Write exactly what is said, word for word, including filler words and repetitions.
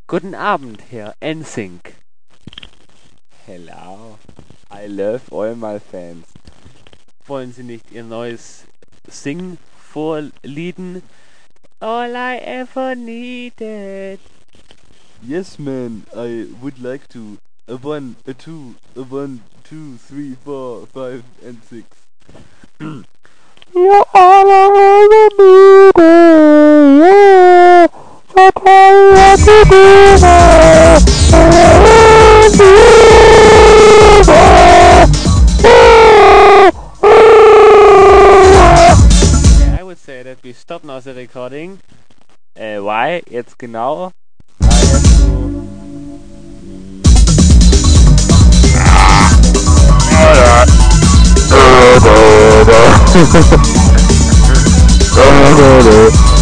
Guten Abend, Herr Ensink. Hello. I love all my fans. Wollen Sie nicht Ihr neues Sing vorlieden? All I ever needed. Yes, man, I would like to. A one, a two, a one, two, three, four, five, and six. You all I ever needed. Yeah. So tell me what to do now. I would say that we stop now the recording. Äh, why? Jetzt genau? I have to... Da da da da